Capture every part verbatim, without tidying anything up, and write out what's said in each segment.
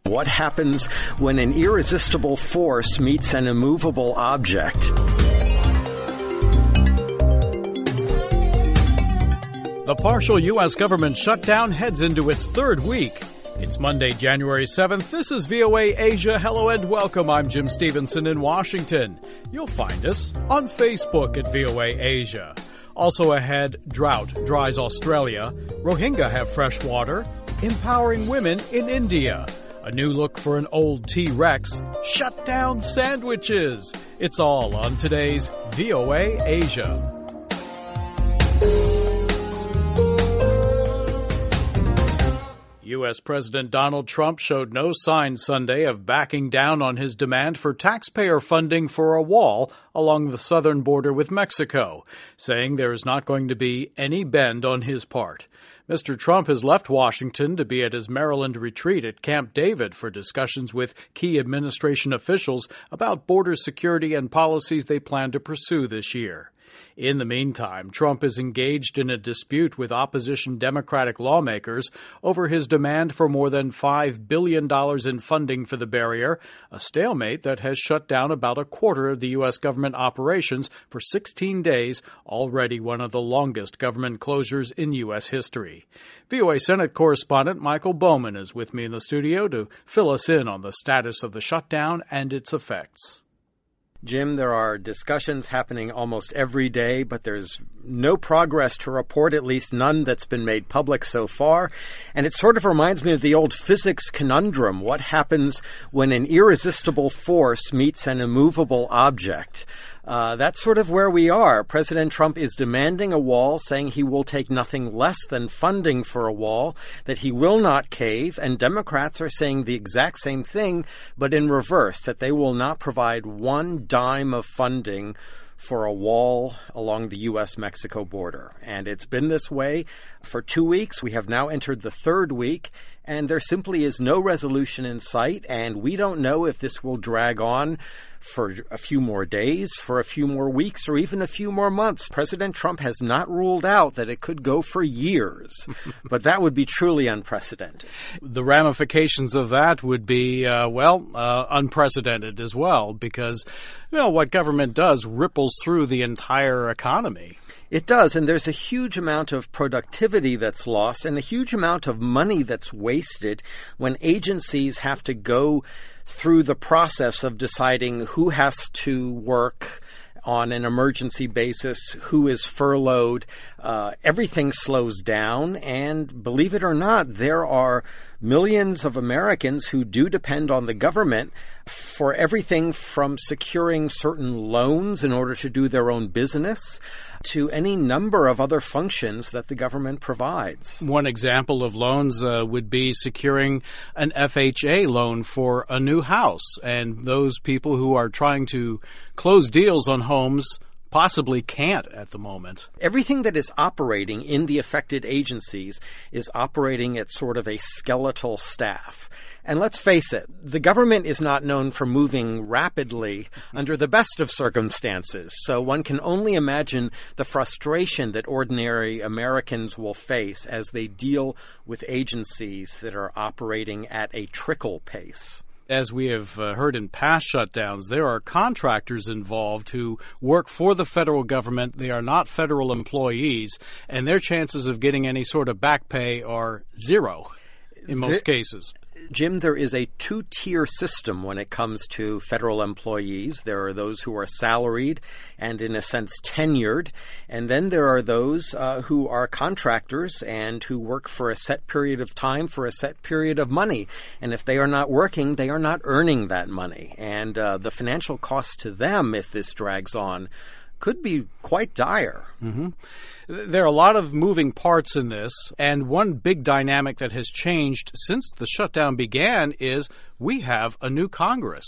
What happens when an irresistible force meets an immovable object? The partial U S government shutdown heads into its third week. It's Monday, January seventh. This is V O A Asia. Hello and welcome. I'm Jim Stevenson in Washington. You'll find us on Facebook at V O A Asia. Also ahead, drought dries Australia. Rohingya have fresh water. Empowering women in India. A new look for an old T-Rex. Shut down sandwiches. It's all on today's V O A Asia. U S. President Donald Trump showed no signs Sunday of backing down on his demand for taxpayer funding for a wall along the southern border with Mexico, saying there is not going to be any bend on his part. Mister Trump has left Washington to be at his Maryland retreat at Camp David for discussions with key administration officials about border security and policies they plan to pursue this year. In the meantime, Trump is engaged in a dispute with opposition Democratic lawmakers over his demand for more than five billion dollars in funding for the barrier, a stalemate that has shut down about a quarter of the U S government operations for sixteen days, already one of the longest government closures in U S history. V O A Senate correspondent Michael Bowman is with me in the studio to fill us in on the status of the shutdown and its effects. Jim, there are discussions happening almost every day, but there's no progress to report, at least none that's been made public so far. And it sort of reminds me of the old physics conundrum. What happens when an irresistible force meets an immovable object? Uh, that's sort of where we are. President Trump is demanding a wall, saying he will take nothing less than funding for a wall, that he will not cave, and Democrats are saying the exact same thing, but in reverse, that they will not provide one dime of funding for a wall along the U S Mexico border. And it's been this way for two weeks. We have now entered the third week, and there simply is no resolution in sight, and we don't know if this will drag on for a few more days, for a few more weeks, or even a few more months. President Trump has not ruled out that it could go for years, but that would be truly unprecedented. The ramifications of that would be, uh, well, uh, unprecedented as well, because, you know, what government does ripples through the entire economy. It does, and there's a huge amount of productivity that's lost and a huge amount of money that's wasted when agencies have to go through the process of deciding who has to work on an emergency basis, who is furloughed. Uh, everything slows down, and believe it or not, there are millions of Americans who do depend on the government for everything from securing certain loans in order to do their own business to any number of other functions that the government provides. One example of loans uh, would be securing an F H A loan for a new house. And those people who are trying to close deals on homes possibly can't at the moment. Everything that is operating in the affected agencies is operating at sort of a skeletal staff. And let's face it, the government is not known for moving rapidly under the best of circumstances. So one can only imagine the frustration that ordinary Americans will face as they deal with agencies that are operating at a trickle pace. As we have uh, heard in past shutdowns, there are contractors involved who work for the federal government. They are not federal employees, and their chances of getting any sort of back pay are zero in most the- cases. Jim, there is a two-tier system when it comes to federal employees. There are those who are salaried and, in a sense, tenured. And then there are those uh, who are contractors and who work for a set period of time for a set period of money. And if they are not working, they are not earning that money. And uh, the financial cost to them, if this drags on, could be quite dire. Mm-hmm. There are a lot of moving parts in this, and one big dynamic that has changed since the shutdown began is we have a new Congress.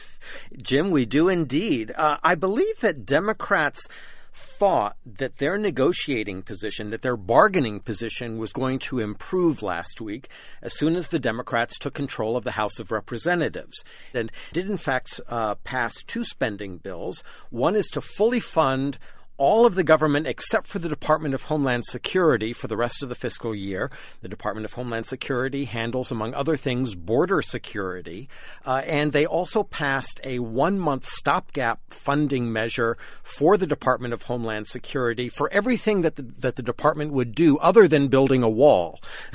Jim, we do indeed. Uh, I believe that Democrats thought that their negotiating position, that their bargaining position was going to improve last week as soon as the Democrats took control of the House of Representatives and did in fact uh, pass two spending bills. One is to fully fund all of the government except for the Department of Homeland Security for the rest of the fiscal year. The Department of Homeland Security handles, among other things, border security. Uh, and they also passed a one-month stopgap funding measure for the Department of Homeland Security for everything that the, that the department would do other than building a wall.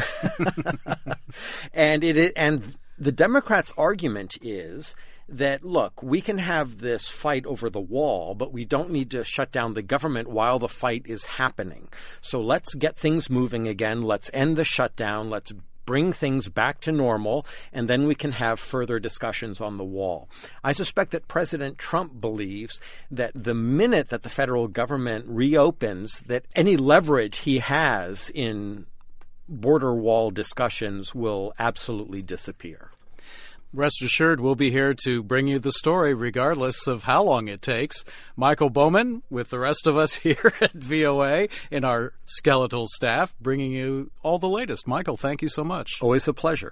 and it and the Democrats' argument is that, look, we can have this fight over the wall, but we don't need to shut down the government while the fight is happening. So let's get things moving again. Let's end the shutdown. Let's bring things back to normal, and then we can have further discussions on the wall. I suspect that President Trump believes that the minute that the federal government reopens, that any leverage he has in border wall discussions will absolutely disappear. Rest assured, we'll be here to bring you the story regardless of how long it takes. Michael Bowman, with the rest of us here at V O A in our skeletal staff, bringing you all the latest. Michael, thank you so much. Always a pleasure.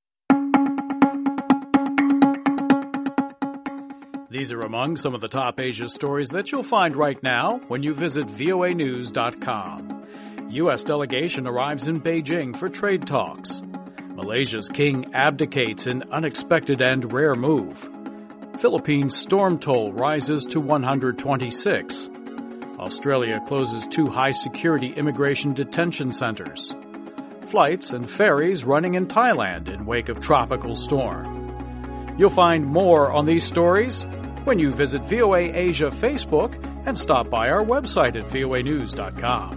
These are among some of the top Asia stories that you'll find right now when you visit V O A news dot com. U S delegation arrives in Beijing for trade talks. Malaysia's king abdicates in unexpected and rare move. Philippines storm toll rises to one hundred twenty-six. Australia closes two high-security immigration detention centers. Flights and ferries running in Thailand in wake of tropical storm. You'll find more on these stories when you visit V O A Asia Facebook and stop by our website at V O A news dot com.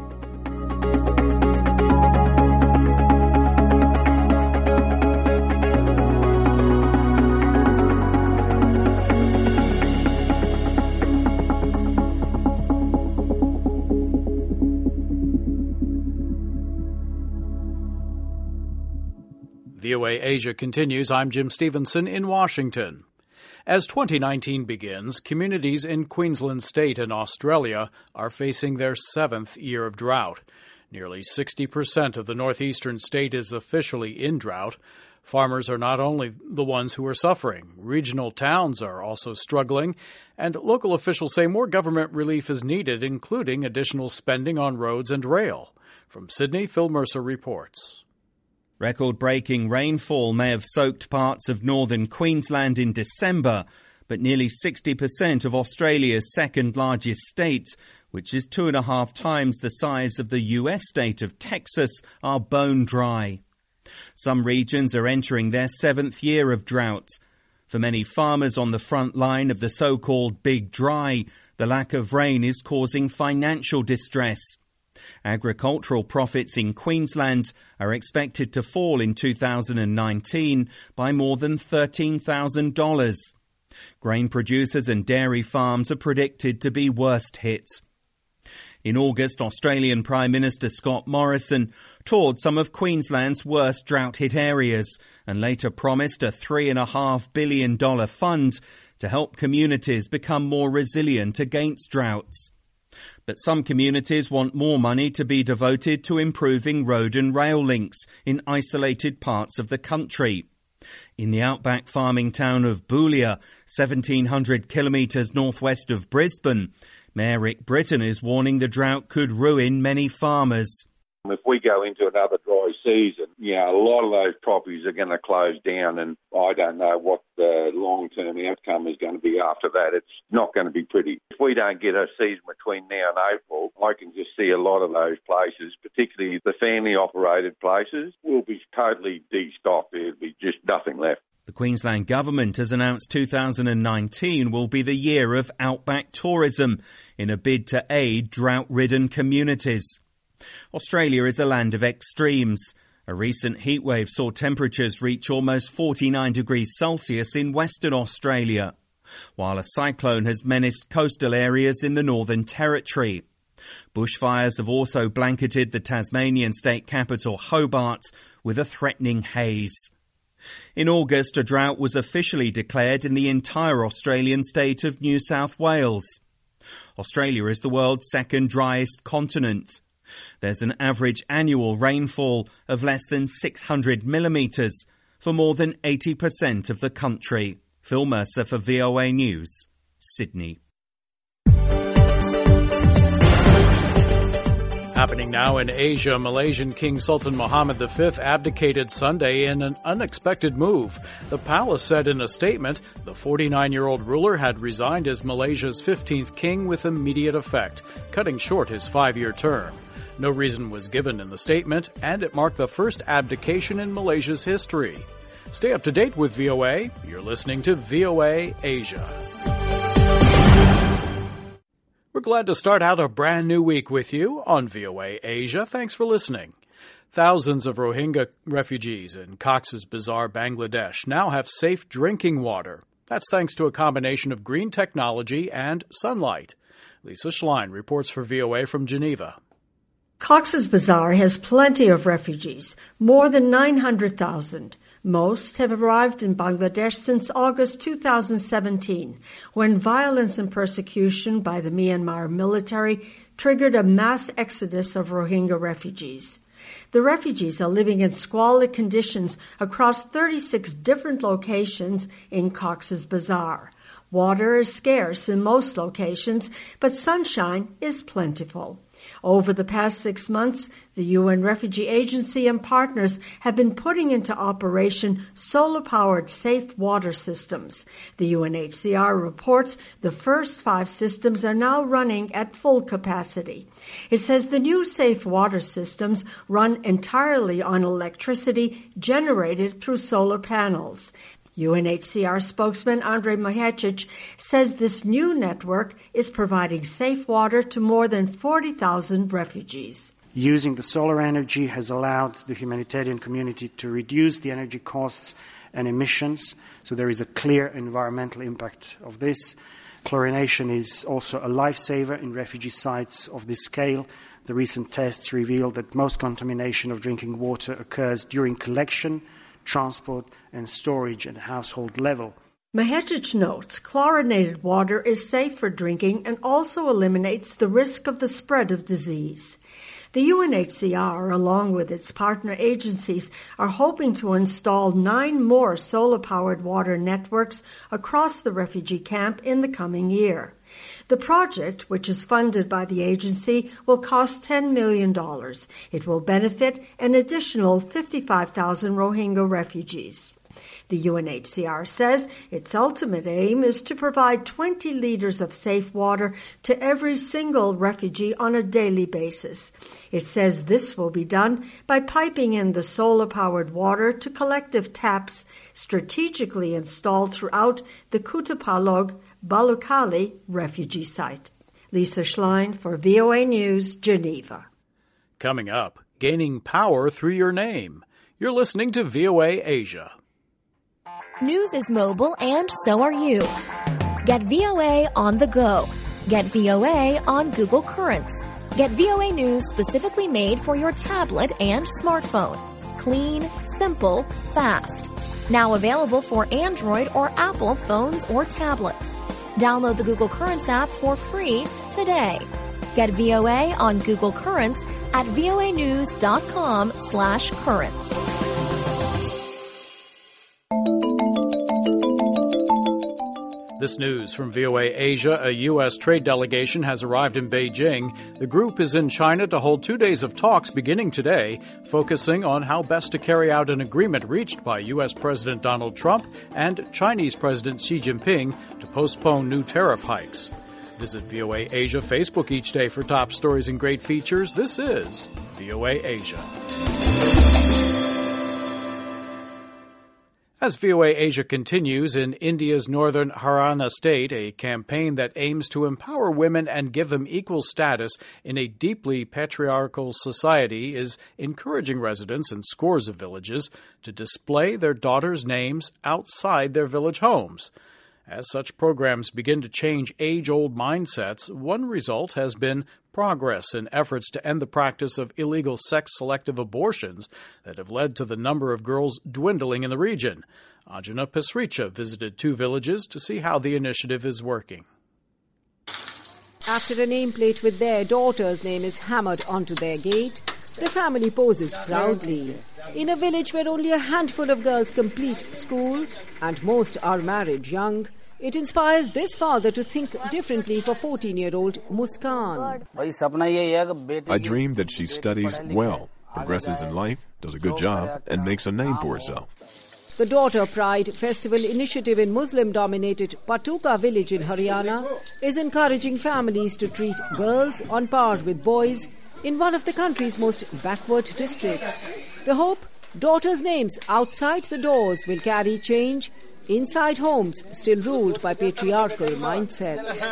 V O A Asia continues. I'm Jim Stevenson in Washington. As twenty nineteen begins, communities in Queensland State and Australia are facing their seventh year of drought. Nearly sixty percent of the northeastern state is officially in drought. Farmers are not only the ones who are suffering. Regional towns are also struggling, and local officials say more government relief is needed, including additional spending on roads and rail. From Sydney, Phil Mercer reports. Record-breaking rainfall may have soaked parts of northern Queensland in December, but nearly sixty percent of Australia's second-largest state, which is two and a half times the size of the U S state of Texas, are bone dry. Some regions are entering their seventh year of drought. For many farmers on the front line of the so-called Big Dry, the lack of rain is causing financial distress. Agricultural profits in Queensland are expected to fall in two thousand nineteen by more than thirteen thousand dollars. Grain producers and dairy farms are predicted to be worst hit. In August, Australian Prime Minister Scott Morrison toured some of Queensland's worst drought-hit areas and later promised a three point five billion dollars fund to help communities become more resilient against droughts. But some communities want more money to be devoted to improving road and rail links in isolated parts of the country. In the outback farming town of Boulia, seventeen hundred kilometres northwest of Brisbane, Mayor Rick Britton is warning the drought could ruin many farmers. If we go into another dry season, you know, a lot of those properties are going to close down, and I don't know what the long-term outcome is going to be after that. It's not going to be pretty. If we don't get a season between now and April, I can just see a lot of those places, particularly the family-operated places, will be totally de-stocked. There'll be just nothing left. The Queensland Government has announced two thousand nineteen will be the year of outback tourism in a bid to aid drought-ridden communities. Australia is a land of extremes. A recent heatwave saw temperatures reach almost forty-nine degrees Celsius in Western Australia, while a cyclone has menaced coastal areas in the Northern Territory. Bushfires have also blanketed the Tasmanian state capital Hobart with a threatening haze. In August, a drought was officially declared in the entire Australian state of New South Wales. Australia is the world's second driest continent. There's an average annual rainfall of less than six hundred millimetres for more than eighty percent of the country. Phil Mercer for V O A News, Sydney. Happening now in Asia, Malaysian King Sultan Mohammed the Fifth abdicated Sunday in an unexpected move. The palace said in a statement the forty-nine-year-old ruler had resigned as Malaysia's fifteenth king with immediate effect, cutting short his five-year term. No reason was given in the statement, and it marked the first abdication in Malaysia's history. Stay up to date with V O A. You're listening to V O A Asia. We're glad to start out a brand new week with you on V O A Asia. Thanks for listening. Thousands of Rohingya refugees in Cox's Bazar, Bangladesh, now have safe drinking water. That's thanks to a combination of green technology and sunlight. Lisa Schlein reports for V O A from Geneva. Cox's Bazar has plenty of refugees, more than nine hundred thousand. Most have arrived in Bangladesh since August two thousand seventeen, when violence and persecution by the Myanmar military triggered a mass exodus of Rohingya refugees. The refugees are living in squalid conditions across thirty-six different locations in Cox's Bazar. Water is scarce in most locations, but sunshine is plentiful. Over the past six months, the U N Refugee Agency and partners have been putting into operation solar-powered safe water systems. The U N H C R reports the first five systems are now running at full capacity. It says the new safe water systems run entirely on electricity generated through solar panels. U N H C R spokesman Andrej Mahecic says this new network is providing safe water to more than forty thousand refugees. Using the solar energy has allowed the humanitarian community to reduce the energy costs and emissions, so there is a clear environmental impact of this. Chlorination is also a lifesaver in refugee sites of this scale. The recent tests revealed that most contamination of drinking water occurs during collection, transport and storage at household level. Mahecic notes chlorinated water is safe for drinking and also eliminates the risk of the spread of disease. The U N H C R, along with its partner agencies, are hoping to install nine more solar-powered water networks across the refugee camp in the coming year. The project, which is funded by the agency, will cost ten million dollars. It will benefit an additional fifty-five thousand Rohingya refugees. The U N H C R says its ultimate aim is to provide twenty liters of safe water to every single refugee on a daily basis. It says this will be done by piping in the solar-powered water to collective taps strategically installed throughout the Kutupalong Balukali refugee site. Lisa Schlein for V O A News, Geneva. Coming up, gaining power through your name. You're listening to V O A Asia. News is mobile and so are you. Get V O A on the go. Get V O A on Google Currents. Get V O A News specifically made for your tablet and smartphone. Clean, simple, fast. Now available for Android or Apple phones or tablets. Download the Google Currents app for free today. Get V O A on Google Currents at voanews.com slash currents. This news from V O A Asia. A U S trade delegation has arrived in Beijing. The group is in China to hold two days of talks beginning today, focusing on how best to carry out an agreement reached by U S President Donald Trump and Chinese President Xi Jinping to postpone new tariff hikes. Visit V O A Asia Facebook each day for top stories and great features. This is V O A Asia. As V O A Asia continues, in India's northern Haryana state, a campaign that aims to empower women and give them equal status in a deeply patriarchal society is encouraging residents in scores of villages to display their daughters' names outside their village homes. As such programs begin to change age-old mindsets, one result has been progress in efforts to end the practice of illegal sex-selective abortions that have led to the number of girls dwindling in the region. Anjana Pasricha visited two villages to see how the initiative is working. After a nameplate with their daughter's name is hammered onto their gate, the family poses proudly. In a village where only a handful of girls complete school and most are married young, It inspires this father to think differently for fourteen-year-old Muskan. I dream that she studies well, progresses in life, does a good job, and makes a name for herself. The Daughter Pride Festival initiative in Muslim-dominated Patuka village in Haryana is encouraging families to treat girls on par with boys in one of the country's most backward districts. The hope? Daughters' names outside the doors will carry change inside homes still ruled by patriarchal mindsets.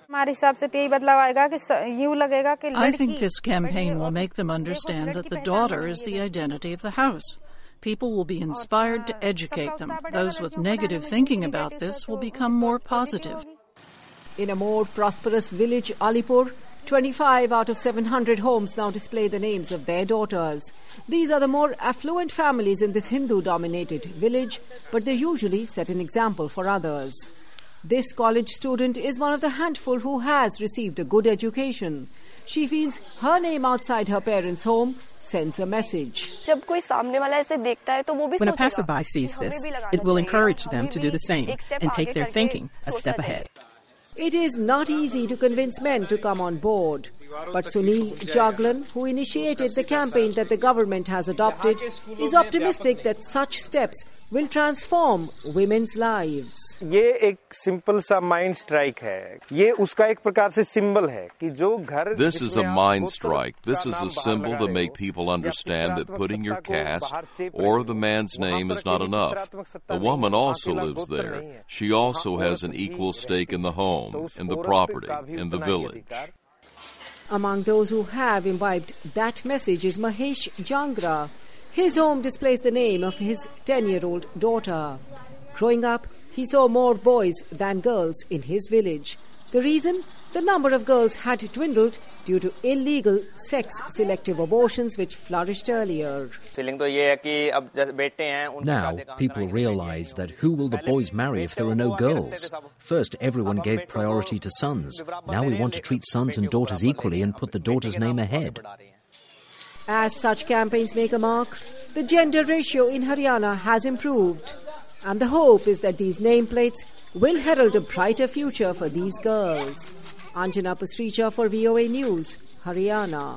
I think this campaign will make them understand that the daughter is the identity of the house. People will be inspired to educate them. Those with negative thinking about this will become more positive. In a more prosperous village, Alipur, twenty-five out of seven hundred homes now display the names of their daughters. These are the more affluent families in this Hindu-dominated village, but they usually set an example for others. This college student is one of the handful who has received a good education. She feels her name outside her parents' home sends a message. When a passerby sees this, it will encourage them to do the same and take their thinking a step ahead. It is not easy to convince men to come on board. But Sunil Jaglan, who initiated the campaign that the government has adopted, is optimistic that such steps will transform women's lives. ये एक simple सा mind strike है ये उसका एक प्रकार से symbol है कि जो घर This is a mind strike. This is a symbol to make people understand that putting your caste or the man's name is not enough. The woman also lives there. She also has an equal stake in the home, in the property, in the village. Among those who have imbibed that message is Mahesh Jangra. His home displays the name of his ten-year-old daughter. Growing up, he saw more boys than girls in his village. The reason? The number of girls had dwindled due to illegal sex-selective abortions which flourished earlier. Now, people realize that who will the boys marry if there are no girls? First, everyone gave priority to sons. Now we want to treat sons and daughters equally and put the daughter's name ahead. As such campaigns make a mark, the gender ratio in Haryana has improved. And the hope is that these nameplates will herald a brighter future for these girls. Anjana Pasricha for V O A News, Haryana.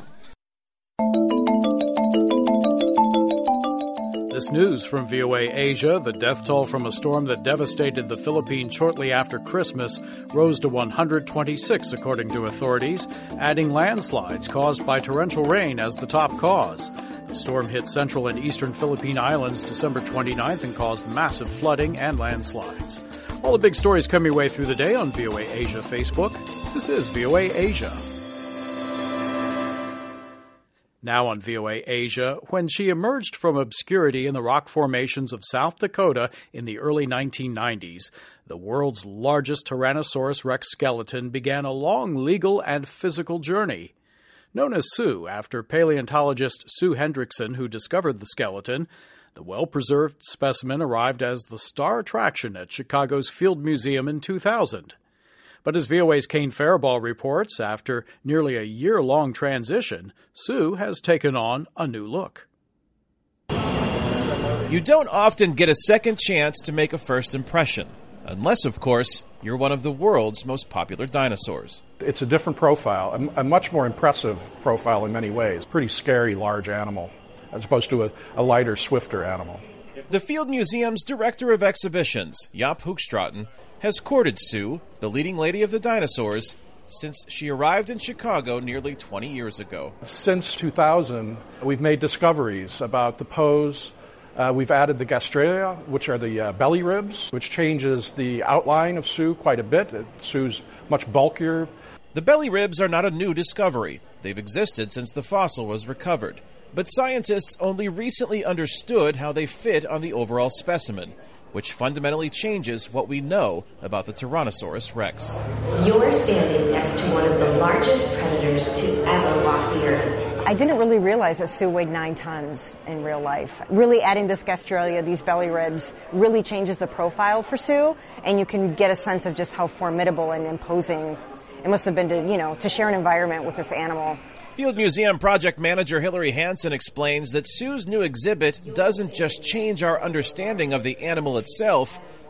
This news from V O A Asia, the death toll from a storm that devastated the Philippines shortly after Christmas rose to one hundred twenty-six, according to authorities, adding landslides caused by torrential rain as the top cause. The storm hit central and eastern Philippine islands December twenty-ninth and caused massive flooding and landslides. All the big stories come your way through the day on V O A Asia Facebook. This is V O A Asia. Now on V O A Asia, when she emerged from obscurity in the rock formations of South Dakota in the early nineteen nineties, the world's largest Tyrannosaurus rex skeleton began a long legal and physical journey. Known as Sue, after paleontologist Sue Hendrickson, who discovered the skeleton, the well-preserved specimen arrived as the star attraction at Chicago's Field Museum in two thousand. But as V O A's Kane Faribault reports, after nearly a year-long transition, Sue has taken on a new look. You don't often get a second chance to make a first impression, unless, of course, you're one of the world's most popular dinosaurs. It's a different profile, a, a much more impressive profile in many ways. Pretty scary, large animal, as opposed to a, a lighter, swifter animal. The Field Museum's director of exhibitions, Jaap Hoogstraten, has courted Sue, the leading lady of the dinosaurs, since she arrived in Chicago nearly twenty years ago. Since two thousand, we've made discoveries about the pose. Uh, we've added the gastralia, which are the uh, belly ribs, which changes the outline of Sue quite a bit. Sue's much bulkier. The belly ribs are not a new discovery. They've existed since the fossil was recovered. But scientists only recently understood how they fit on the overall specimen, which fundamentally changes what we know about the Tyrannosaurus rex. You're standing next to one of the largest predators to ever walk the earth. I didn't really realize that Sue weighed nine tons in real life. Really adding this gastralia, these belly ribs, really changes the profile for Sue, and you can get a sense of just how formidable and imposing it must have been to, you know, to share an environment with this animal. Field Museum project manager Hillary Hansen explains that Sue's new exhibit doesn't just change our understanding of the animal itself,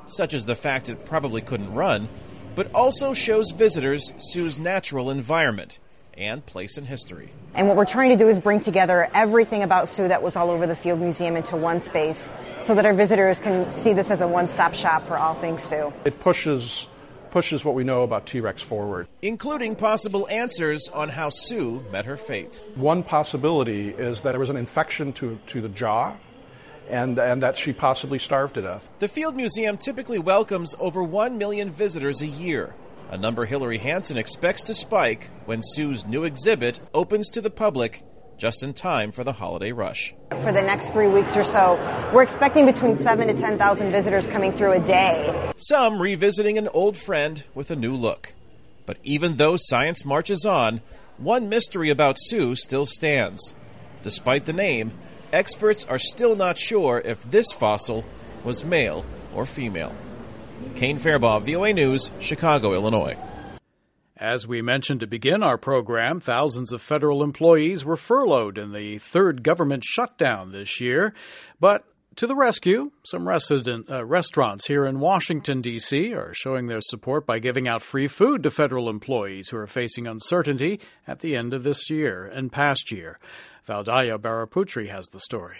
such as the fact it probably couldn't run, but also shows visitors Sue's natural environment and place in history. And what we're trying to do is bring together everything about Sue that was all over the Field Museum into one space so that our visitors can see this as a one-stop shop for all things Sue. It pushes pushes what we know about T-Rex forward, including possible answers on how Sue met her fate. One possibility is that there was an infection to, to the jaw, and, and that she possibly starved to death. The Field Museum typically welcomes over one million visitors a year, a number Hillary Hansen expects to spike when Sue's new exhibit opens to the public just in time for the holiday rush. For the next three weeks or so, we're expecting between seven to ten thousand visitors coming through a day. Some revisiting an old friend with a new look. But even though science marches on, one mystery about Sue still stands. Despite the name, experts are still not sure if this fossil was male or female. Kane Fairbaugh, V O A News, Chicago, Illinois. As we mentioned to begin our program, thousands of federal employees were furloughed in the third government shutdown this year. But to the rescue, some resident, uh, restaurants here in Washington, D C are showing their support by giving out free food to federal employees who are facing uncertainty at the end of this year and past year. Valdaya Baraputri has the story.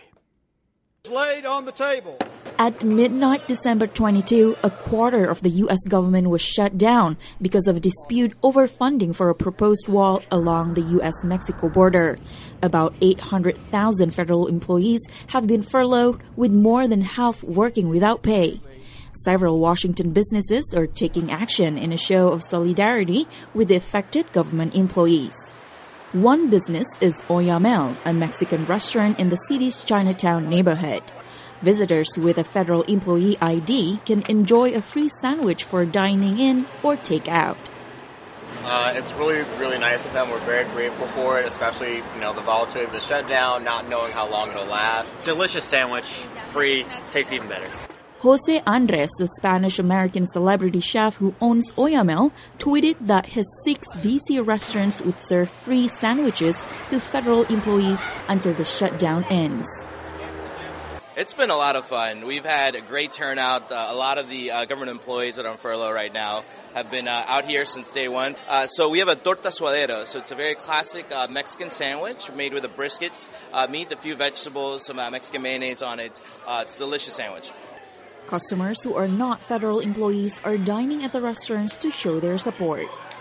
Laid on the table. At midnight December twenty-second, a quarter of the U S government was shut down because of a dispute over funding for a proposed wall along the U S Mexico border. About eight hundred thousand federal employees have been furloughed, with more than half working without pay. Several Washington businesses are taking action in a show of solidarity with the affected government employees. One business is Oyamel, a Mexican restaurant in the city's Chinatown neighborhood. Visitors with a federal employee I D can enjoy a free sandwich for dining in or take out. Uh, it's really, really nice of them. We're very grateful for it, especially, you know, the volatility of the shutdown, not knowing how long it'll last. Delicious sandwich, free, tastes even better. Jose Andres, the Spanish-American celebrity chef who owns Oyamel, tweeted that his six D C restaurants would serve free sandwiches to federal employees until the shutdown ends. It's been a lot of fun. We've had a great turnout. Uh, a lot of the uh, government employees that are on furlough right now have been uh, out here since day one. Uh, so we have a torta suadero. So it's a very classic uh, Mexican sandwich made with a brisket, uh, meat, a few vegetables, some uh, Mexican mayonnaise on it. Uh, it's a delicious sandwich. Customers who are not federal employees are dining at the restaurants to show their support.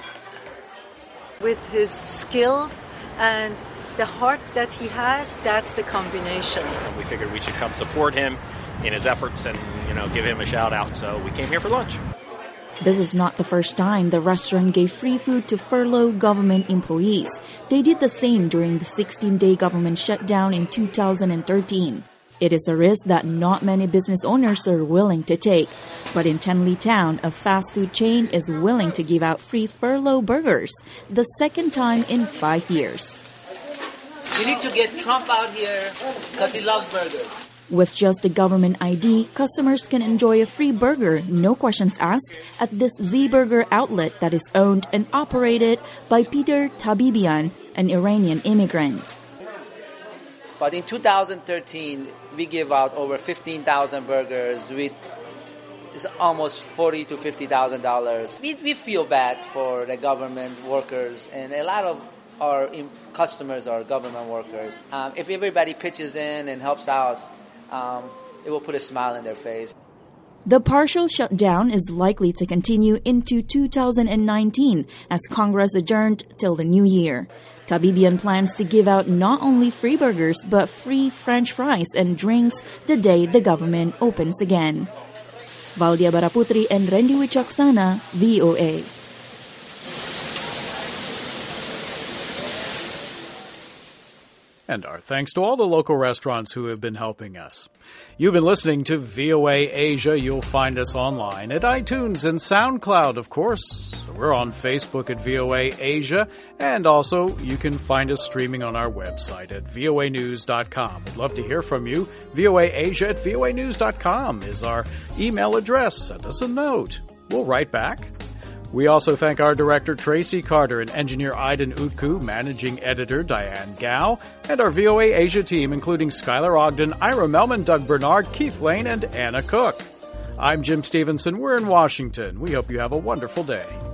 With his skills and the heart that he has, that's the combination. We figured we should come support him in his efforts and, you know, give him a shout out. So we came here for lunch. This is not the first time the restaurant gave free food to furloughed government employees. They did the same during the sixteen-day government shutdown in two thousand thirteen. It is a risk that not many business owners are willing to take. But in Tenleytown, a fast food chain is willing to give out free furlough burgers, the second time in five years. We need to get Trump out here because he loves burgers. With just a government I D, customers can enjoy a free burger, no questions asked, at this Z-Burger outlet that is owned and operated by Peter Tabibian, an Iranian immigrant. But in two thousand thirteen, we gave out over fifteen thousand burgers with it's almost forty to fifty thousand dollars. We we feel bad for the government workers, and a lot of our customers are government workers. Um, if everybody pitches in and helps out, um, it will put a smile in their face. The partial shutdown is likely to continue into two thousand nineteen as Congress adjourned till the new year. Tabibian plans to give out not only free burgers but free French fries and drinks the day the government opens again. Valdia Baraputri and Randy Wicaksana, V O A. And our thanks to all the local restaurants who have been helping us. You've been listening to V O A Asia. You'll find us online at iTunes and SoundCloud, of course. We're on Facebook at V O A Asia, and also you can find us streaming on our website at V O A news dot com. We'd love to hear from you. V O A Asia at V O A news dot com is our email address. Send us a note. We'll write back. We also thank our director, Tracy Carter, and engineer Aiden Utku, managing editor Diane Gao, and our V O A Asia team, including Skylar Ogden, Ira Melman, Doug Bernard, Keith Lane, and Anna Cook. I'm Jim Stevenson. We're in Washington. We hope you have a wonderful day.